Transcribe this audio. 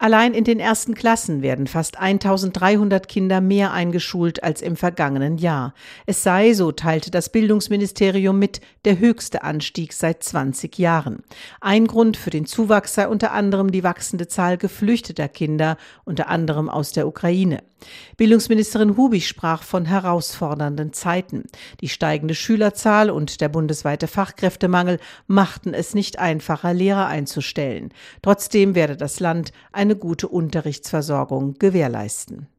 Allein in den ersten Klassen werden fast 1.300 Kinder mehr eingeschult als im vergangenen Jahr. Es sei, so teilte das Bildungsministerium mit, der höchste Anstieg seit 20 Jahren. Ein Grund für den Zuwachs sei unter anderem die wachsende Zahl geflüchteter Kinder, unter anderem aus der Ukraine. Bildungsministerin Hubich sprach von herausfordernden Zeiten. Die steigende Schülerzahl und der bundesweite Fachkräftemangel machten es nicht einfacher, Lehrer einzustellen. Trotzdem werde das Land eine gute Unterrichtsversorgung gewährleisten.